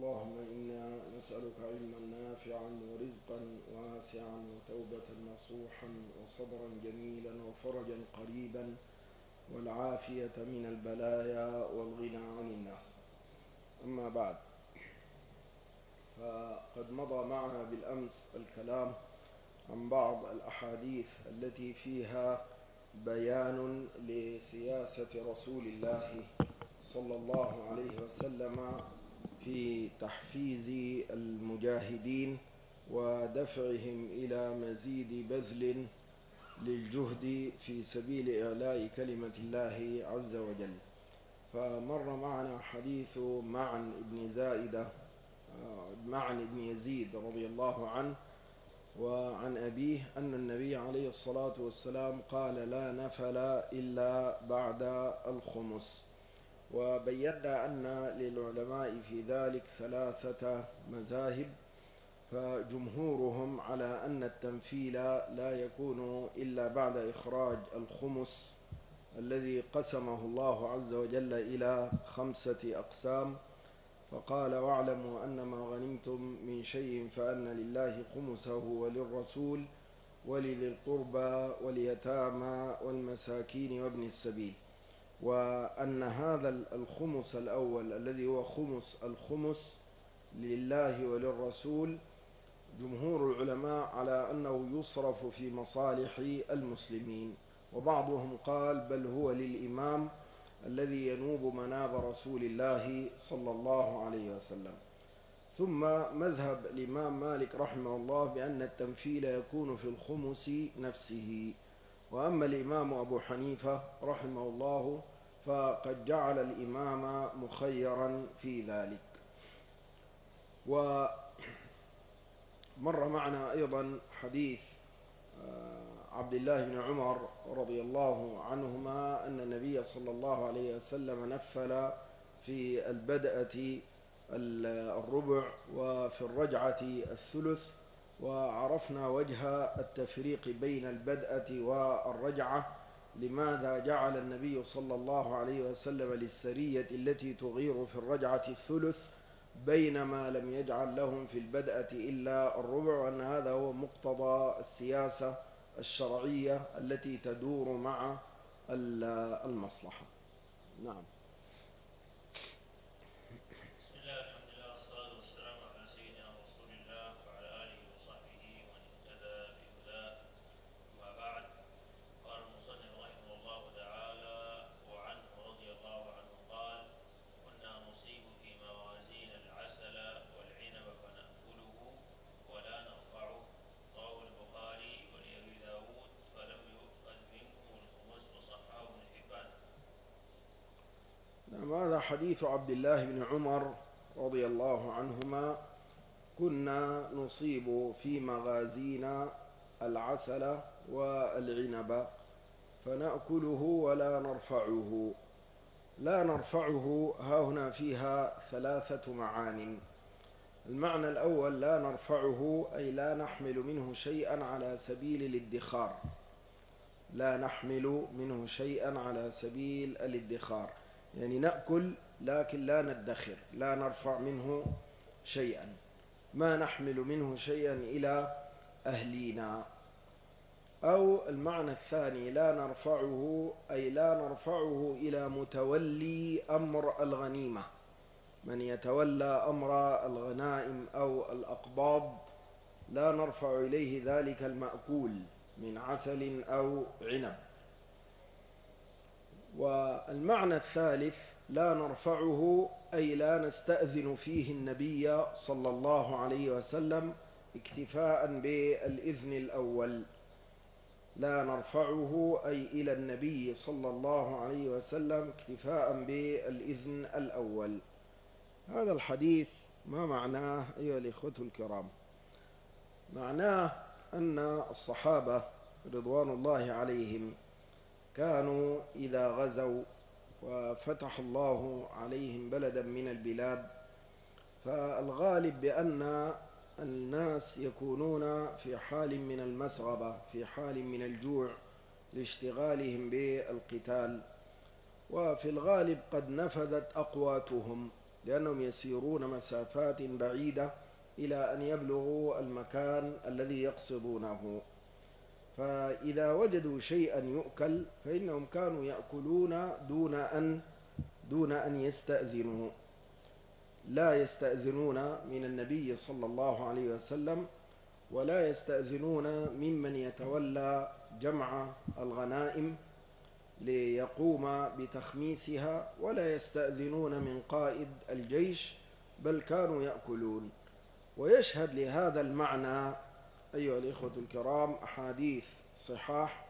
اللهم إنا نسألك علما نافعا ورزقا واسعا وتوبة نصوحا وصبرا جميلا وفرجا قريبا والعافية من البلايا والغنى عن الناس. أما بعد، فقد مضى معنا بالأمس الكلام عن بعض الأحاديث التي فيها بيان لسياسة رسول الله صلى الله عليه وسلم في تحفيز المجاهدين ودفعهم إلى مزيد بذل للجهد في سبيل إعلاء كلمة الله عز وجل. فمر معنا حديث معن بن يزيد رضي الله عنه وعن أبيه أن النبي عليه الصلاة والسلام قال: لا نفل إلا بعد الخمس. وبينا أن للعلماء في ذلك 3 مذاهب، فجمهورهم على أن التنفيل لا يكون إلا بعد إخراج الخمس الذي قسمه الله عز وجل إلى 5 أقسام، فقال: واعلموا أن ما غنمتم من شيء فأن لله خمسه وللرسول ولذي القربى واليتامى والمساكين وابن السبيل. وأن هذا الخمس الأول الذي هو خمس الخمس لله وللرسول، جمهور العلماء على أنه يصرف في مصالح المسلمين، وبعضهم قال بل هو للإمام الذي ينوب مناب رسول الله صلى الله عليه وسلم. ثم مذهب الإمام مالك رحمه الله بأن التنفيل يكون في الخمس نفسه. وأما الإمام أبو حنيفة رحمه الله فقد جعل الإمام مخيرا في ذلك. ومر معنا أيضا حديث عبد الله بن عمر رضي الله عنهما أن النبي صلى الله عليه وسلم نفل في البدءة الربع وفي الرجعة الثلث. وعرفنا وجه التفريق بين البدءة والرجعة، لماذا جعل النبي صلى الله عليه وسلم للسرية التي تغير في الرجعة الثلث بينما لم يجعل لهم في البدءة إلا الربع، وأن هذا هو مقتضى السياسة الشرعية التي تدور مع المصلحة. نعم. بسم الله، الحمد لله، والصلاة والسلام على سيدنا رسول الله وعلى آله وصحبه ومن اهتدى بهداه. أما بعد، قال المصنف رحمه الله تعالى: وعنه رضي الله عنه قال: كنا نصيب في موازين العسل والعنب فنأكله ولا نرفعه، رواه البخاري ولأبي داود، فلم يؤخذ منكم الخمس، وصححه ابن حبان. هذا حديث عبد الله بن عمر رضي الله عنهما: كنا نصيب في مغازينا العسل والعنب فنأكله ولا نرفعه. لا نرفعه ها هنا فيها 3 معان. المعنى الأول: لا نرفعه أي لا نحمل منه شيئا على سبيل الادخار. لا نحمل منه شيئا على سبيل الادخار، يعني نأكل لكن لا ندخر، لا نرفع منه شيئا، ما نحمل منه شيئا إلى أهلينا. أو المعنى الثاني: لا نرفعه أي لا نرفعه إلى متولي أمر الغنيمة، من يتولى أمر الغنائم أو الأقباض لا نرفع إليه ذلك المأكول من عسل أو عنب. والمعنى الثالث: لا نرفعه أي لا نستأذن فيه النبي صلى الله عليه وسلم اكتفاء بالإذن الأول. لا نرفعه أي إلى النبي صلى الله عليه وسلم اكتفاء بالإذن الأول. هذا الحديث ما معناه أيها الإخوة الكرام؟ معناه أن الصحابة رضوان الله عليهم كانوا إذا غزوا وفتح الله عليهم بلدا من البلاد، فالغالب بأن الناس يكونون في حال من المسغبة، في حال من الجوع لاشتغالهم بالقتال، وفي الغالب قد نفذت أقواتهم، لأنهم يسيرون مسافات بعيدة إلى أن يبلغوا المكان الذي يقصدونه. فإذا وجدوا شيئا يؤكل فإنهم كانوا يأكلون دون أن يستأذنوا، لا يستأذنون من النبي صلى الله عليه وسلم، ولا يستأذنون ممن يتولى جمع الغنائم ليقوم بتخميسها، ولا يستأذنون من قائد الجيش، بل كانوا يأكلون. ويشهد لهذا المعنى أيها الإخوة الكرام أحاديث صحاح،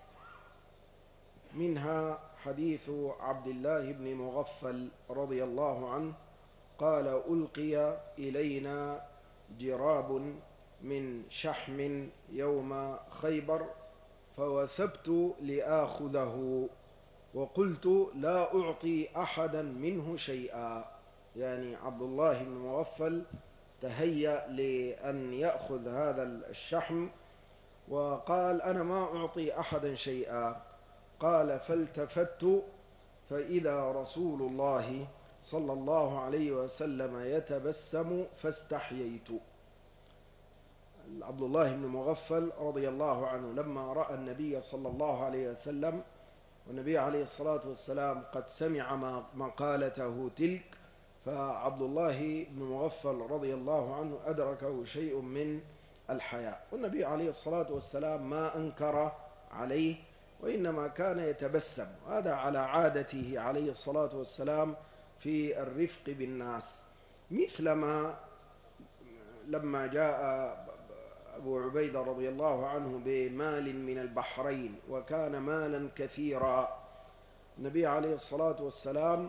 منها حديث عبد الله بن مغفل رضي الله عنه قال: ألقي إلينا جراب من شحم يوم خيبر فوثبت لآخذه وقلت لا أعطي أحدا منه شيئا. يعني عبد الله بن مغفل تهيأ لأن يأخذ هذا الشحم وقال: أنا ما أعطي أحدا شيئا. قال: فالتفت فإذا رسول الله صلى الله عليه وسلم يتبسم فاستحييت. عبد الله بن مغفل رضي الله عنه لما رأى النبي صلى الله عليه وسلم والنبي عليه الصلاة والسلام قد سمع مقالته تلك، فعبد الله بن مغفل رضي الله عنه أدركه شيء من الحياء، والنبي عليه الصلاة والسلام ما أنكر عليه وإنما كان يتبسم. هذا على عادته عليه الصلاة والسلام في الرفق بالناس، مثلما لما جاء أبو عبيدة رضي الله عنه بمال من البحرين وكان مالا كثيرا، النبي عليه الصلاة والسلام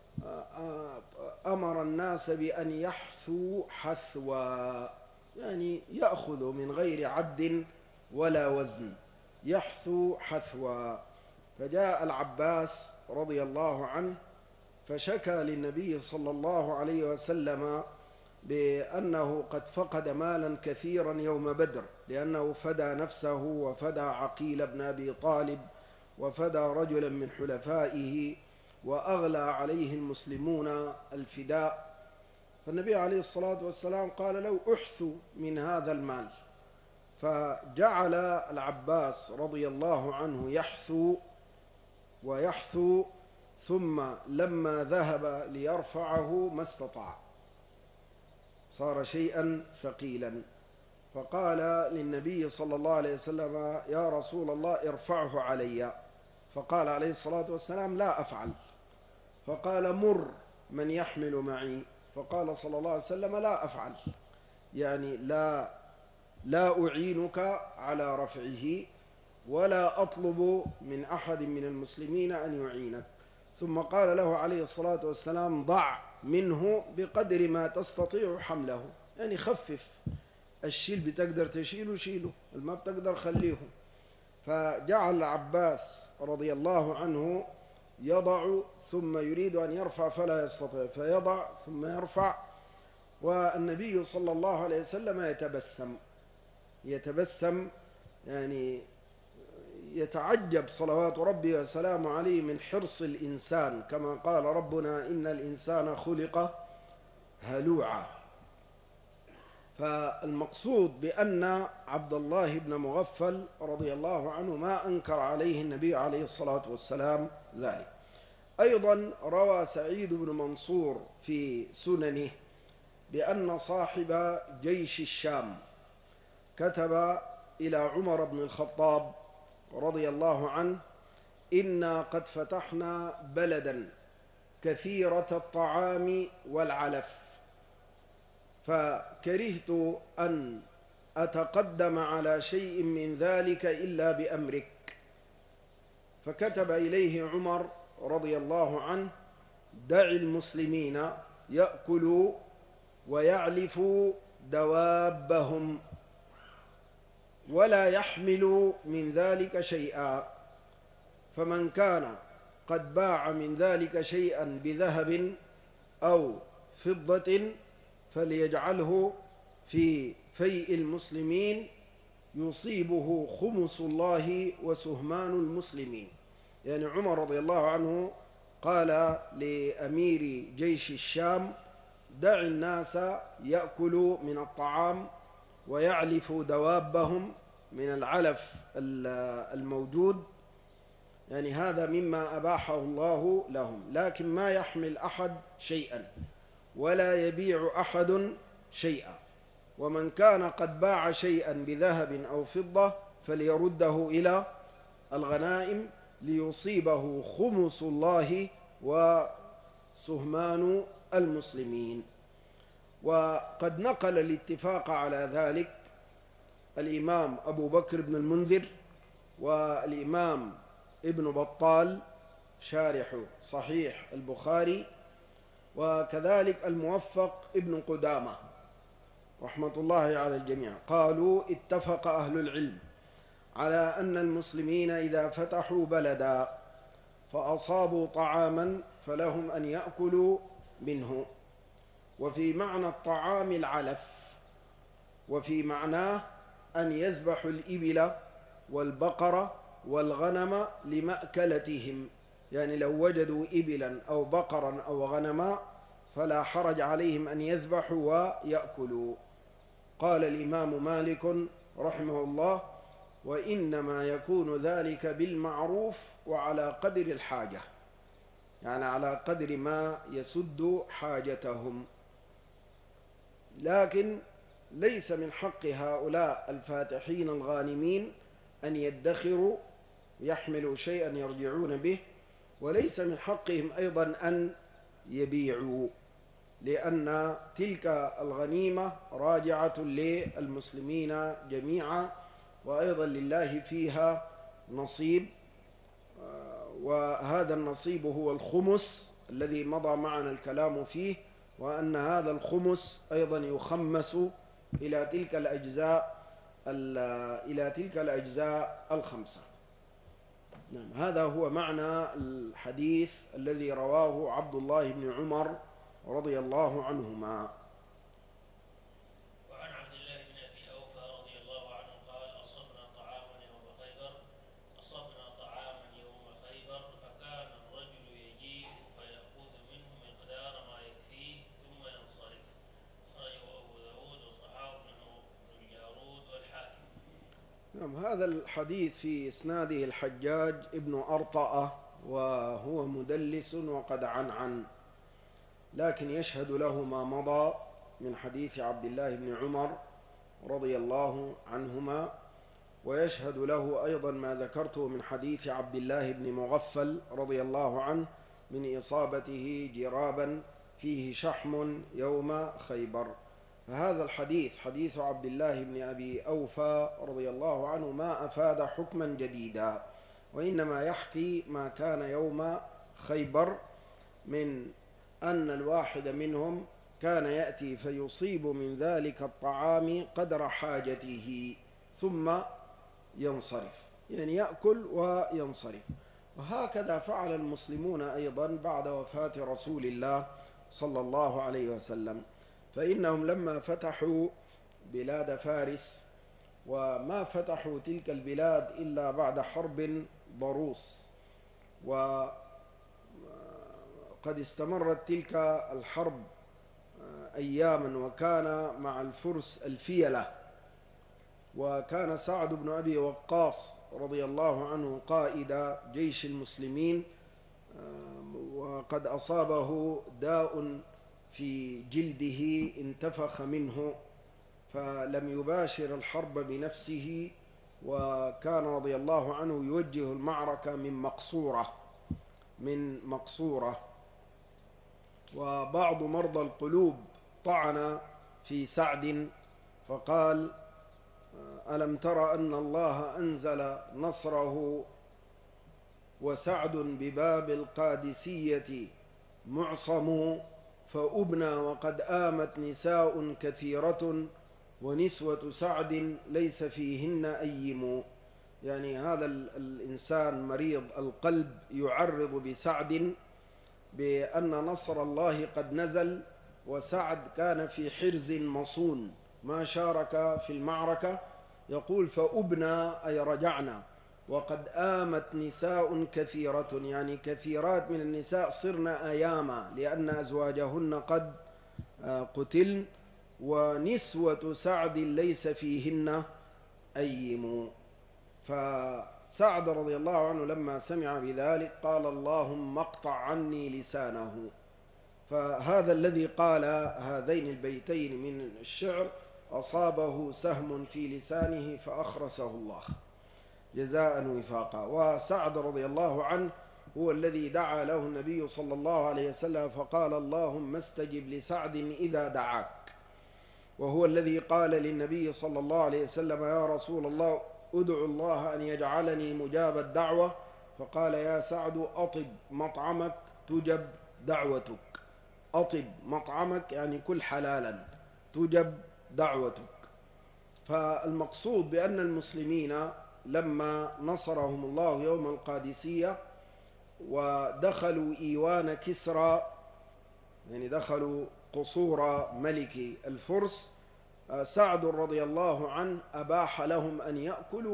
أمر الناس بأن يحثوا حثوا، يعني يأخذوا من غير عد ولا وزن، يحثوا حثوا. فجاء العباس رضي الله عنه فشكى للنبي صلى الله عليه وسلم بأنه قد فقد مالا كثيرا يوم بدر، لأنه فدى نفسه وفدى عقيل بن أبي طالب وفدى رجلا من حلفائه وأغلى عليه المسلمون الفداء. فالنبي عليه الصلاة والسلام قال: لو أحثوا من هذا المال. فجعل العباس رضي الله عنه يحثو ويحثو، ثم لما ذهب ليرفعه ما استطاع، صار شيئا ثقيلا، فقال للنبي صلى الله عليه وسلم: يا رسول الله ارفعه علي. فقال عليه الصلاة والسلام: لا أفعل. فقال: مر من يحمل معي. فقال صلى الله عليه وسلم: لا أفعل، يعني لا أعينك على رفعه ولا أطلب من أحد من المسلمين أن يعينك. ثم قال له عليه الصلاة والسلام: ضع منه بقدر ما تستطيع حمله، يعني خفف الشيل، بتقدر تشيله شيله، ما بتقدر خليه. فجعل العباس رضي الله عنه يضع ثم يريد أن يرفع فلا يستطيع، فيضع ثم يرفع، والنبي صلى الله عليه وسلم يتبسم يعني يتعجب صلوات ربي وسلامه عليه من حرص الإنسان، كما قال ربنا: إن الإنسان خلق هلوعا. فالمقصود بأن عبد الله بن مغفل رضي الله عنه ما أنكر عليه النبي عليه الصلاة والسلام ذلك. أيضا روى سعيد بن منصور في سننه بأن صاحب جيش الشام كتب إلى عمر بن الخطاب رضي الله عنه: إنا قد فتحنا بلدا كثيرة الطعام والعلف، فكرهت أن أتقدم على شيء من ذلك إلا بأمرك. فكتب إليه عمر رضي الله عنه: دع المسلمين يأكلوا ويعلفوا دوابهم ولا يحملوا من ذلك شيئا، فمن كان قد باع من ذلك شيئا بذهب أو فضة فليجعله في فيء المسلمين يصيبه خمس الله وسهمان المسلمين. يعني عمر رضي الله عنه قال لأمير جيش الشام: دع الناس يأكلوا من الطعام ويعلفوا دوابهم من العلف الموجود، يعني هذا مما أباحه الله لهم، لكن ما يحمل أحد شيئا ولا يبيع أحد شيئا. ومن كان قد باع شيئا بذهب أو فضة فليرده إلى الغنائم ليصيبه خمس الله وسهمان المسلمين. وقد نقل الاتفاق على ذلك الإمام أبو بكر بن المنذر والإمام ابن بطال شارح صحيح البخاري، وكذلك الموفق ابن قدامة رحمة الله على الجميع. قالوا اتفق أهل العلم على أن المسلمين إذا فتحوا بلدا فأصابوا طعاما فلهم أن يأكلوا منه، وفي معنى الطعام العلف، وفي معناه أن يذبحوا الإبل والبقرة والغنم لمأكلتهم، يعني لو وجدوا إبلا أو بقرا أو غنما فلا حرج عليهم أن يذبحوا ويأكلوا. قال الإمام مالك رحمه الله: وإنما يكون ذلك بالمعروف وعلى قدر الحاجة، يعني على قدر ما يسد حاجتهم. لكن ليس من حق هؤلاء الفاتحين الغانمين أن يدخروا يحملوا شيئا يرجعون به، وليس من حقهم أيضا أن يبيعوا، لأن تلك الغنيمة راجعة للمسلمين جميعا، وأيضا لله فيها نصيب، وهذا النصيب هو الخمس الذي مضى معنا الكلام فيه، وأن هذا الخمس أيضا يخمس إلى تلك الأجزاء الخمسة. نعم، هذا هو معنى الحديث الذي رواه عبد الله بن عمر رضي الله عنهما. وعن عبد الله بن أبي أوفى رضي الله عنه قال: أصبنا طعاما يوم خيبر فكان الرجل يجيء فيأخذ منه مقدار ما يكفيه ثم ينصرف. أخرجه أبو داود وصححه ابن الجارود والحاكم. نعم، هذا الحديث في إسناده الحجاج ابن أرطأة، وهو مدلس وقد عنعن، لكن يشهد له ما مضى من حديث عبد الله بن عمر رضي الله عنهما، ويشهد له أيضا ما ذكرته من حديث عبد الله بن مغفل رضي الله عنه من إصابته جرابا فيه شحم يوم خيبر. فهذا الحديث حديث عبد الله بن أبي أوفى رضي الله عنه ما أفاد حكما جديدا، وإنما يحكي ما كان يوم خيبر من أن الواحد منهم كان يأتي فيصيب من ذلك الطعام قدر حاجته ثم ينصرف، يعني يأكل وينصرف. وهكذا فعل المسلمون أيضا بعد وفاة رسول الله صلى الله عليه وسلم، فإنهم لما فتحوا بلاد فارس، وما فتحوا تلك البلاد إلا بعد حرب ضروس، وقد استمرت تلك الحرب أياما، وكان مع الفرس الفيلة، وكان سعد بن أبي وقاص رضي الله عنه قائد جيش المسلمين، وقد أصابه داء في جلده انتفخ منه فلم يباشر الحرب بنفسه، وكان رضي الله عنه يوجه المعركة من مقصورة. وبعض مرضى القلوب طعن في سعد فقال: ألم تر أن الله أنزل نصره وسعد بباب القادسية معصم، فأبنى وقد آمت نساء كثيرة ونسوة سعد ليس فيهن أيم. يعني هذا الإنسان مريض القلب يعرض بسعد بأن نصر الله قد نزل، وسعد كان في حرز مصون ما شارك في المعركة. يقول: فأبنى أي رجعنا، وقد آمت نساء كثيرة، يعني كثيرات من النساء صرن أياما لأن أزواجهن قد قتلن، ونسوة سعد ليس فيهن أيم. فسعد رضي الله عنه لما سمع بذلك قال اللهم اقطع عني لسانه. فهذا الذي قال هذين البيتين من الشعر أصابه سهم في لسانه فأخرسه الله جزاء وفاقا. وسعد رضي الله عنه هو الذي دعا له النبي صلى الله عليه وسلم فقال اللهم استجب لسعد إذا دعاك، وهو الذي قال للنبي صلى الله عليه وسلم يا رسول الله ادعو الله أن يجعلني مجاب الدعوة، فقال يا سعد أطب مطعمك تجب دعوتك. أطب مطعمك يعني كل حلالا تجب دعوتك. فالمقصود بأن المسلمين لما نصرهم الله يوم القادسية ودخلوا إيوان كسرى، يعني دخلوا قصور ملك الفرس، سعد رضي الله عنه أباح لهم أن يأكلوا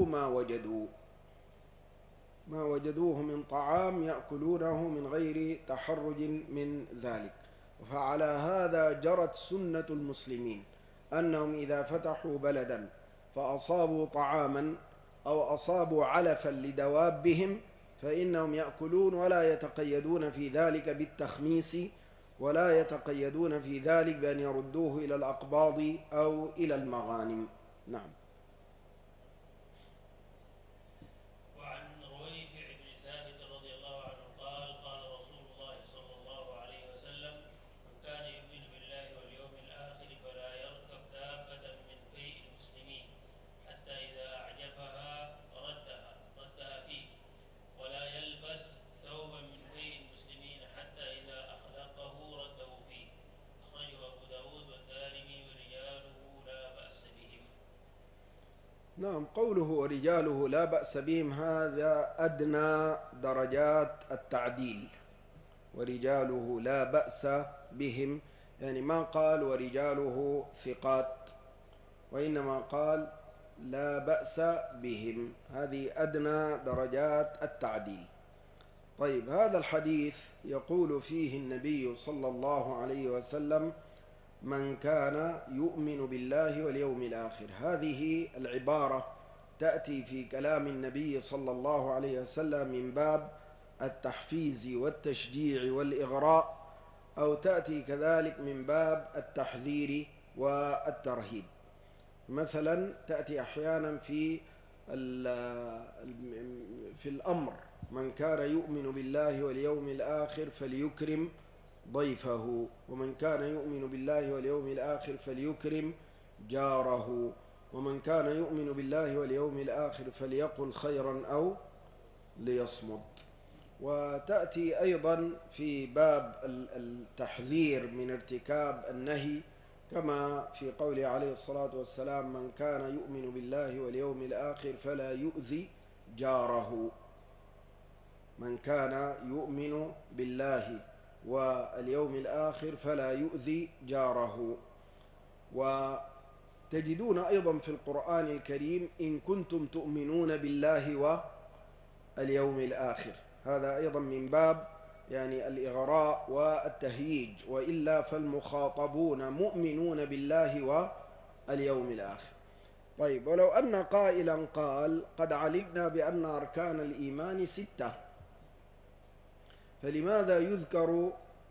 ما وجدوه من طعام يأكلونه من غير تحرج من ذلك. فعلى هذا جرت سنة المسلمين أنهم إذا فتحوا بلدا فأصابوا طعاما أو أصابوا علفا لدوابهم فإنهم يأكلون، ولا يتقيدون في ذلك بالتخميس، ولا يتقيدون في ذلك بأن يردوه إلى الأقباض أو إلى المغانم. نعم. وعن رويفع بن ثابت رضي الله عنه قال قال رسول الله صلى الله عليه وسلم من كان يؤمن بالله واليوم الآخر فلا يركب دابة من فيء المسلمين حتى إذا أعجفها ردها فيه، ولا يلبس ثوبا من فيء المسلمين حتى إذا أخلقه رده فيه. أخرجه أبو داود والدارمي ورجاله لا بأس بهم. نعم، قوله ورجاله لا بأس بهم هذا أدنى درجات التعديل. ورجاله لا بأس بهم يعني ما قال ورجاله ثقات، وإنما قال لا بأس بهم، هذه أدنى درجات التعديل. طيب، هذا الحديث يقول فيه النبي صلى الله عليه وسلم من كان يؤمن بالله واليوم الآخر. هذه العبارة تأتي في كلام النبي صلى الله عليه وسلم من باب التحفيز والتشجيع والإغراء، أو تأتي كذلك من باب التحذير والترهيب. مثلا تأتي أحيانا في الأمر من كان يؤمن بالله واليوم الآخر فليكرم ضيفه، ومن كان يؤمن بالله واليوم الآخر فليكرم جاره، ومن كان يؤمن بالله واليوم الآخر فليقل خيرا أو ليصمت. وتأتي أيضا في باب التحذير من ارتكاب النهي كما في قوله عليه الصلاة والسلام من كان يؤمن بالله واليوم الآخر فلا يؤذي جاره. من كان يؤمن بالله واليوم الآخر فلا يؤذي جاره. وتجدون أيضا في القرآن الكريم إن كنتم تؤمنون بالله واليوم الآخر، هذا أيضا من باب يعني الإغراء والتهييج، وإلا فالمخاطبون مؤمنون بالله واليوم الآخر. طيب، ولو أن قائلا قال قد علمنا بأن أركان الإيمان 6، فلماذا يذكر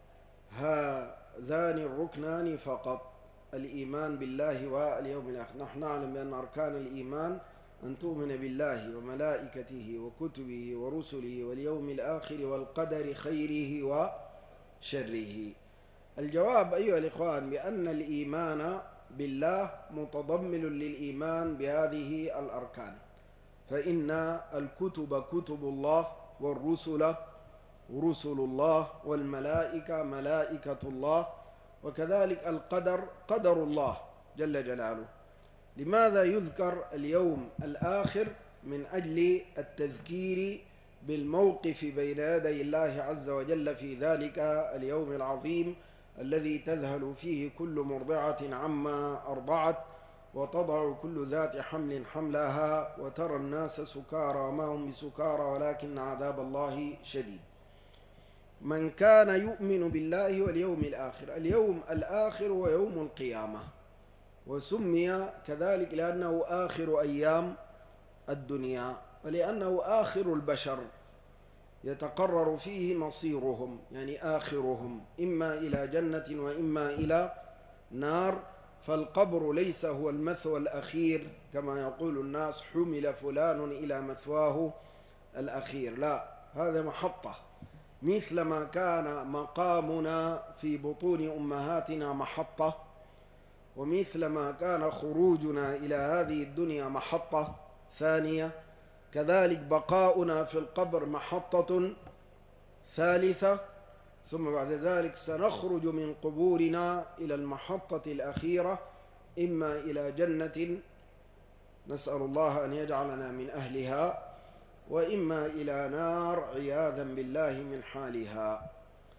هذان الركنان فقط، الإيمان بالله واليوم الآخر؟ نحن نعلم بأن أركان الإيمان أن تؤمن بالله وملائكته وكتبه ورسله واليوم الآخر والقدر خيره وشره. الجواب أيها الإخوان بأن الإيمان بالله متضمن للإيمان بهذه الأركان، فإن الكتب كتب الله، والرسل رسل الله، والملائكة ملائكة الله، وكذلك القدر قدر الله جل جلاله. لماذا يذكر اليوم الآخر؟ من أجل التذكير بالموقف بين يدي الله عز وجل في ذلك اليوم العظيم الذي تذهل فيه كل مرضعة عما أرضعت، وتضع كل ذات حمل حملها، وترى الناس سكارى وما هم بسكارى ولكن عذاب الله شديد. من كان يؤمن بالله واليوم الآخر. اليوم الآخر ويوم القيامة، وسمي كذلك لأنه آخر أيام الدنيا، ولأنه آخر البشر يتقرر فيه مصيرهم، يعني آخرهم إما إلى جنة وإما إلى نار. فالقبر ليس هو المثوى الأخير كما يقول الناس، حمل فلان إلى مثواه الأخير، لا، هذا محطة، مثل ما كان مقامنا في بطون أمهاتنا محطة، ومثل ما كان خروجنا إلى هذه الدنيا محطة ثانية، كذلك بقاؤنا في القبر محطة ثالثة، ثم بعد ذلك سنخرج من قبورنا إلى المحطة الأخيرة، إما إلى جنة نسأل الله أن يجعلنا من أهلها، وإما إلى نار عياذا بالله من حالها.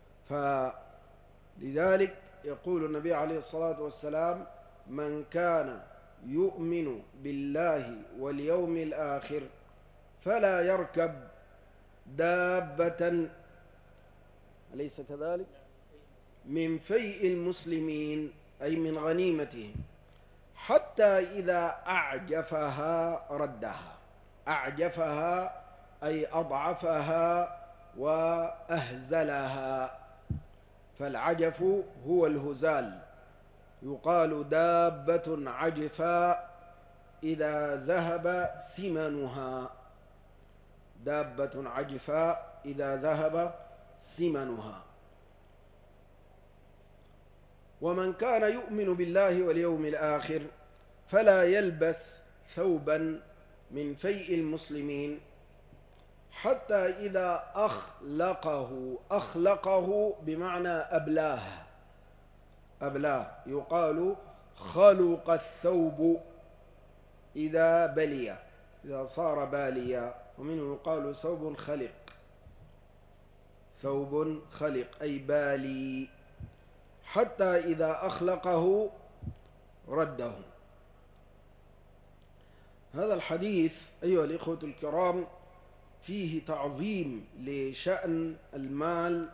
فلذلك يقول النبي عليه الصلاة والسلام: من كان يؤمن بالله واليوم الآخر فلا يركب دابة، أليس كذلك؟ من فيء المسلمين، أي من غنيمتهم، حتى إذا أعجفها ردها. أعجفها أي أضعفها وأهزلها، فالعجف هو الهزال. يقال دابة عجفاء إذا ذهب ثمنها، دابة عجفاء إذا ذهب ثمنها. ومن كان يؤمن بالله واليوم الآخر فلا يلبس ثوبا من فيء المسلمين حتى إذا أخلقه بمعنى أبلاه، يقال خلق الثوب إذا بلي، إذا صار باليا، ومنه يقال ثوب خلق أي بالي، حتى إذا أخلقه رده. هذا الحديث أيها الإخوة الكرام فيه تعظيم لشأن المال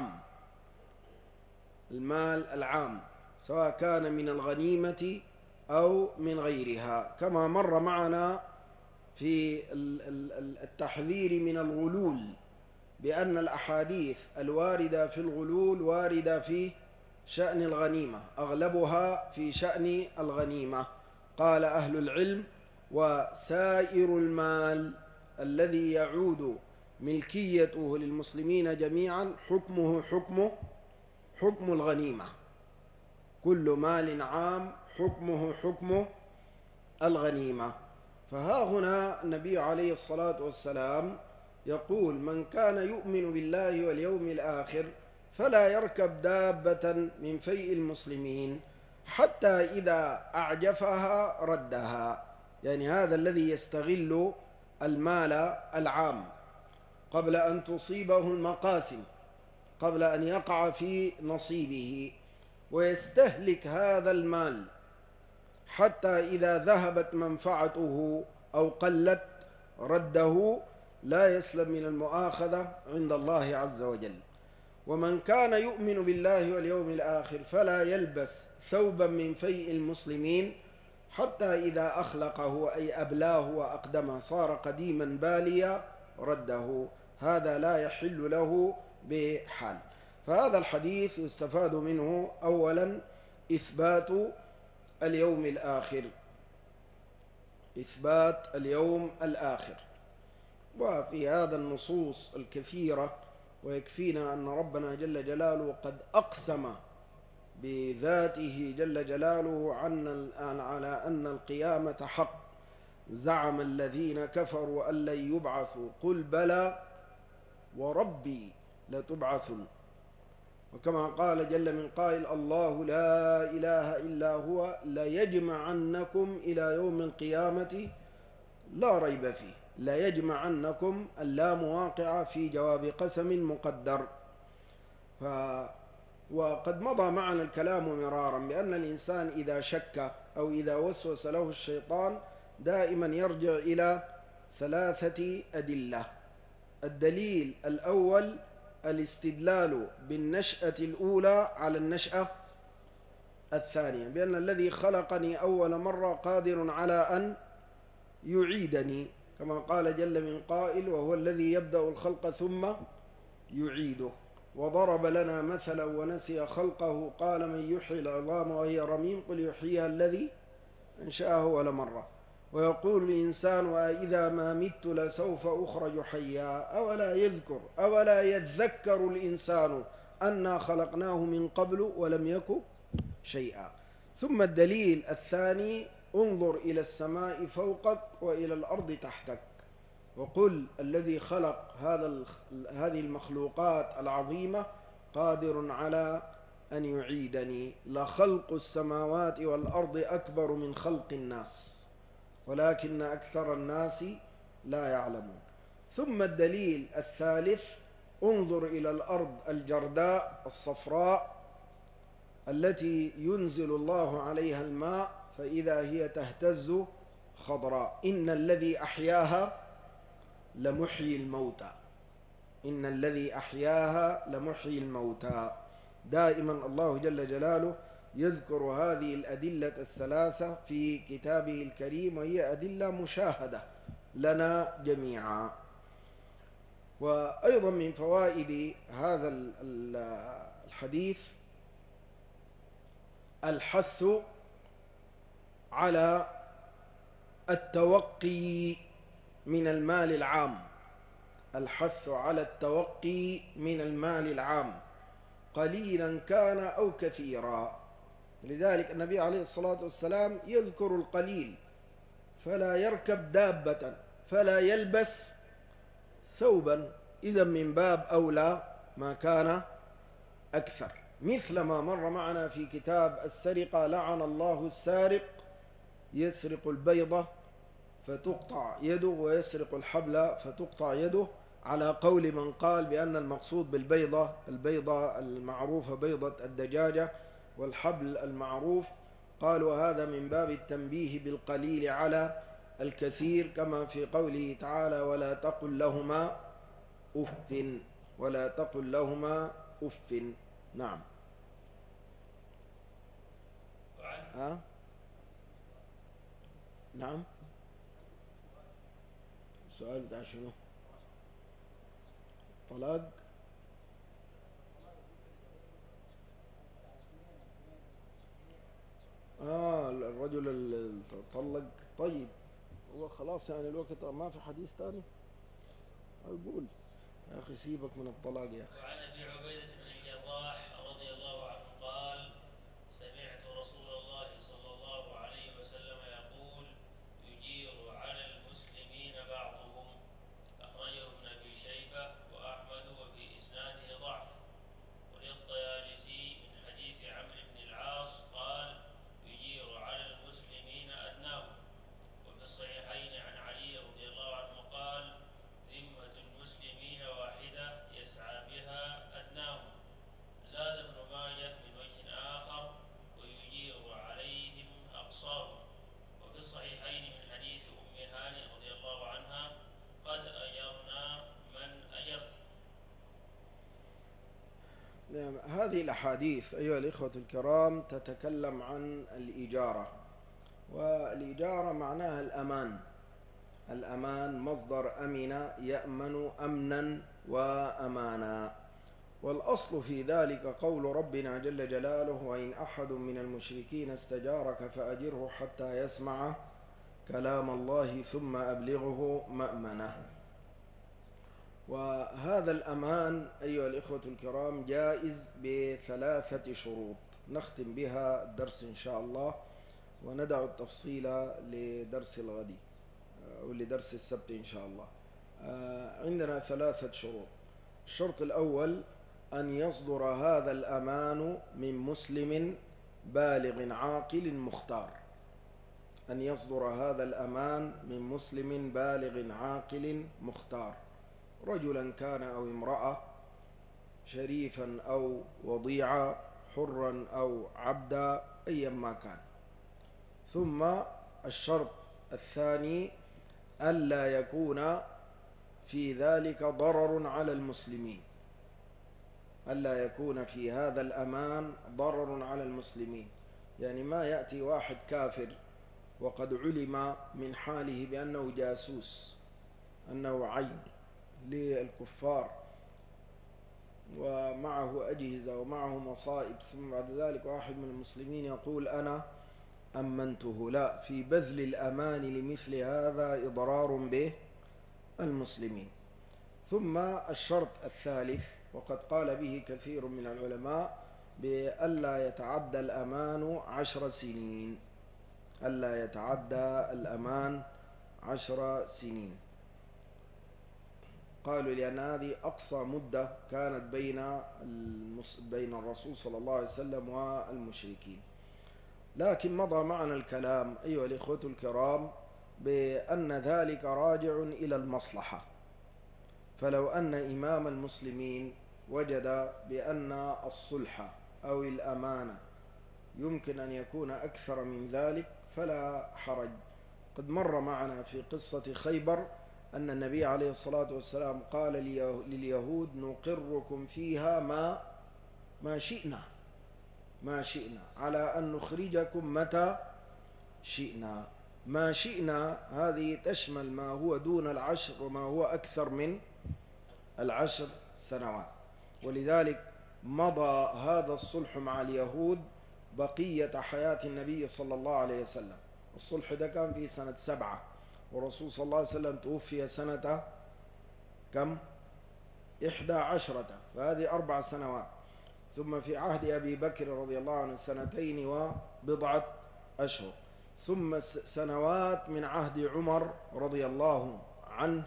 العام، سواء كان من الغنيمة أو من غيرها، كما مر معنا في التحذير من الغلول، بأن الأحاديث الواردة في الغلول واردة في شأن الغنيمة، أغلبها في شأن الغنيمة. قال أهل العلم: وسائر المال الذي يعود ملكيته للمسلمين جميعا حكمه حكم الغنيمة، كل مال عام حكمه حكم الغنيمة. فها هنا النبي عليه الصلاة والسلام يقول: من كان يؤمن بالله واليوم الآخر فلا يركب دابة من فيء المسلمين حتى إذا أعجفها ردها، يعني هذا الذي يستغل المال العام قبل أن تصيبه المقاسم، قبل أن يقع في نصيبه، ويستهلك هذا المال حتى إذا ذهبت منفعته أو قلت رده، لا يسلم من المؤاخذة عند الله عز وجل. ومن كان يؤمن بالله واليوم الآخر فلا يلبس ثوبا من فيء المسلمين حتى إذا أخلقه أي أبلاه وأقدمه، صار قديما باليا، رده، هذا لا يحل له بحال. فهذا الحديث يستفاد منه أولا إثبات اليوم الآخر، إثبات اليوم الآخر. وفي هذا النصوص الكثيرة، ويكفينا أن ربنا جل جلاله قد أقسم بذاته جل جلاله على أن القيامة حق. زعم الذين كفروا أن لن يبعثوا، قل بلى وربي لتبعثن. وكما قال جل من قائل: الله لا إله إلا هو ليجمعنكم إلى يوم القيامة لا ريب فيه. ليجمعنكم، اللام واقعة في جواب قسم مقدر. وقد مضى معنا الكلام مرارا بأن الإنسان إذا شك أو إذا وسوس له الشيطان دائما يرجع إلى 3 أدلة. الدليل الأول الاستدلال بالنشأة الأولى على النشأة الثانية، بأن الذي خلقني أول مرة قادر على أن يعيدني، كما قال جل من قائل: وهو الذي يبدأ الخلق ثم يعيده. وضرب لنا مثلا ونسي خلقه قال: من يحيي العظام وهي رميم قل يحييها الذي أنشأه أول مرة. ويقول الإنسان: وإذا ما مت لسوف أخرج حيا. أولا يذكر الإنسان أنا خلقناه من قبل ولم يك شيئا. ثم الدليل الثاني: انظر إلى السماء فوقك وإلى الأرض تحتك، وقل الذي خلق هذه المخلوقات العظيمة قادر على أن يعيدني. لخلق السماوات والأرض أكبر من خلق الناس ولكن أكثر الناس لا يعلمون. ثم الدليل الثالث: انظر إلى الأرض الجرداء الصفراء التي ينزل الله عليها الماء فإذا هي تهتز خضراء. إن الذي أحياها لمحيي الموتى. إن الذي أحياها لمحيي الموتى. دائما الله جل جلاله يذكر هذه الأدلة الثلاثة في كتابه الكريم، وهي أدلة مشاهدة لنا جميعا. وأيضا من فوائد هذا الحديث الحث على التوقي من المال العام. الحث على التوقي من المال العام قليلا كان أو كثيرا. لذلك النبي عليه الصلاة والسلام يذكر القليل: فلا يركب دابة فلا يلبس ثوبا. إذا من باب أولى ما كان أكثر. مثل ما مر معنا في كتاب السرقة: لعن الله السارق يسرق البيضة فتقطع يده ويسرق الحبل فتقطع يده، على قول من قال بأن المقصود البيضة المعروفة بيضة الدجاجة، والحبل المعروف. قالوا هذا من باب التنبيه بالقليل على الكثير، كما في قوله تعالى: ولا تقل لهما أف. ولا تقل لهما أف. نعم. نعم. السؤال ده شنو؟ طلاق. الرجل اللي طلق. طيب هو خلاص يعني الوقت ما في حديث تاني أقول. يا أخي سيبك من الطلاق يا أخي. وعن أبي عبيدة بن الجراح رضي الله عنه قال: سمعت رسول الله صلى الله عليه وسلم يقول: يجير على المسلمين بعضهم. أخرجه ابن أبي شيبة وأحمد وفي إسناده ضعف. وللطيالسي من حديث عمرو بن العاص قال: يجير على المسلمين أدناهم. وفي الصحيحين عن علي رضي الله عنه قال: ذمة المسلمين واحدة يسعى بها أدناهم. زاد ابن ماجه من وجه آخر: ويجير عليهم أقصارهم. وفي الصحيحين من حديث أم هانئ رضي الله عنها: قد أجرنا من أجرت. هذه الأحاديث أيها الإخوة الكرام تتكلم عن الإجارة، والإجارة معناها الأمان. الأمان مصدر أمن يأمن أمنا وأمانا. والأصل في ذلك قول ربنا جل جلاله: وإن أحد من المشركين استجارك فأجره حتى يسمع كلام الله ثم أبلغه مأمنه. وهذا الأمان أيها الإخوة الكرام جائز ب3 شروط نختم بها الدرس إن شاء الله، وندع التفصيل لدرس الغد أو لدرس السبت إن شاء الله. عندنا 3 شروط. الشرط الأول: أن يصدر هذا الأمان من مسلم بالغ عاقل مختار. أن يصدر هذا الأمان من مسلم بالغ عاقل مختار، رجلا كان أو امرأة، شريفا أو وضيعا، حرا أو عبدا، أيا ما كان. ثم الشرط الثاني: ألا يكون في ذلك ضرر على المسلمين. ألا يكون في هذا الأمان ضرر على المسلمين. يعني ما يأتي واحد كافر وقد علم من حاله بأنه جاسوس، أنه عين للكفار ومعه أجهزة ومعه مصائب، ثم بعد ذلك واحد من المسلمين يقول أنا أمنته. لا، في بذل الأمان لمثل هذا إضرار به المسلمين. ثم الشرط الثالث، وقد قال به كثير من العلماء، بألا يتعدى الأمان 10 سنين. ألا يتعدى الأمان 10 سنين. قالوا لأن هذه أقصى مدة كانت بين الرسول صلى الله عليه وسلم والمشركين. لكن مضى معنا الكلام أيها الإخوة الكرام بأن ذلك راجع إلى المصلحة. فلو أن إمام المسلمين وجد بأن الصلح أو الأمانة يمكن أن يكون أكثر من ذلك فلا حرج. قد مر معنا في قصة خيبر أن النبي عليه الصلاة والسلام قال لليهود نقركم فيها ما شئنا على أن نخرجكم متى شئنا. ما شئنا هذه تشمل ما هو دون 10 وما هو أكثر من 10 سنوات. ولذلك مضى هذا الصلح مع اليهود بقية حياة النبي صلى الله عليه وسلم. الصلح ده كان في سنة 7، والرسول صلى الله عليه وسلم توفي سنة كم؟ 11، فهذه 4 سنوات. ثم في عهد أبي بكر رضي الله عنه 2 وبضعة أشهر. ثم سنوات من عهد عمر رضي الله عنه.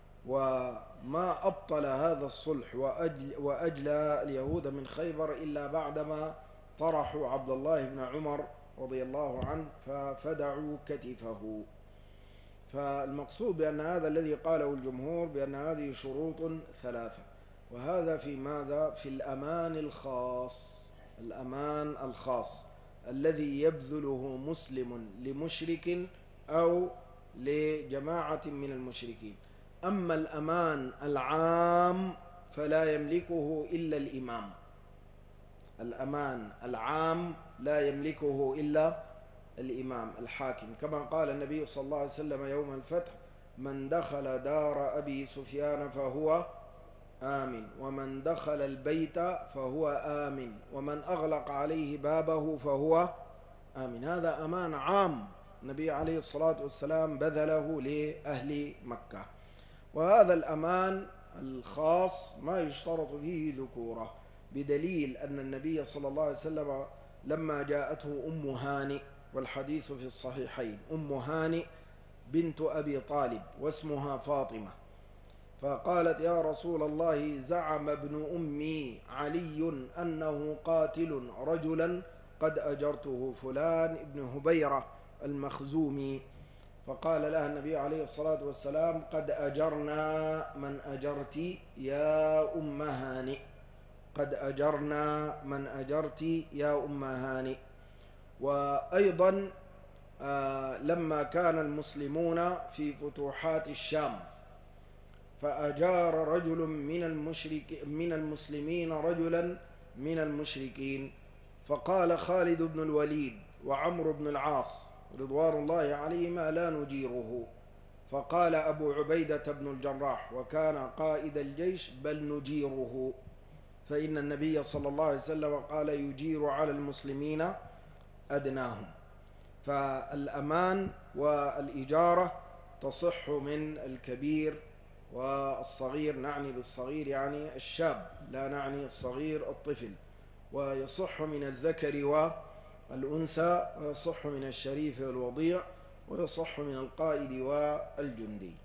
وما أبطل هذا الصلح وأجلى اليهود من خيبر إلا بعدما طرحوا عبد الله بن عمر رضي الله عنه ففدعوا كتفه. فالمقصود بأن هذا الذي قاله الجمهور بأن هذه شروط 3. وهذا في ماذا؟ في الأمان الخاص. الأمان الخاص الذي يبذله مسلم لمشرك أو لجماعة من المشركين. أما الأمان العام فلا يملكه إلا الإمام. الأمان العام لا يملكه إلا الإمام الحاكم، كما قال النبي صلى الله عليه وسلم يوم الفتح من دخل دار أبي سفيان فهو آمن، ومن دخل البيت فهو آمن، ومن أغلق عليه بابه فهو آمن. هذا أمان عام النبي عليه الصلاة والسلام بذله لأهل مكة. وهذا الأمان الخاص ما يشترط فيه ذكورة، بدليل أن النبي صلى الله عليه وسلم لما جاءته أم هانئ، والحديث في الصحيحين، أم هانئ بنت أبي طالب واسمها فاطمة، فقالت يا رسول الله زعم ابن أمي علي أنه قاتل رجلا قد أجرته فلان ابن هبيرة المخزومي. فقال لها النبي عليه الصلاة والسلام قد أجرنا من أجرت يا أم هانئ، قد أجرنا من أجرت يا أم هانئ. وأيضا لما كان المسلمون في فتوحات الشام فأجار رجل من المسلمين رجلا من المشركين، فقال خالد بن الوليد وعمرو بن العاص رضوان الله عليهما لا نجيره. فقال أبو عبيدة بن الجراح وكان قائد الجيش بل نجيره، فإن النبي صلى الله عليه وسلم قال يجير على المسلمين أدناهم. فالأمان والإجارة تصح من الكبير والصغير، نعني بالصغير يعني الشاب، لا نعني الصغير الطفل، ويصح من الذكر والأنثى، ويصح من الشريف والوضيع، ويصح من القائد والجندي.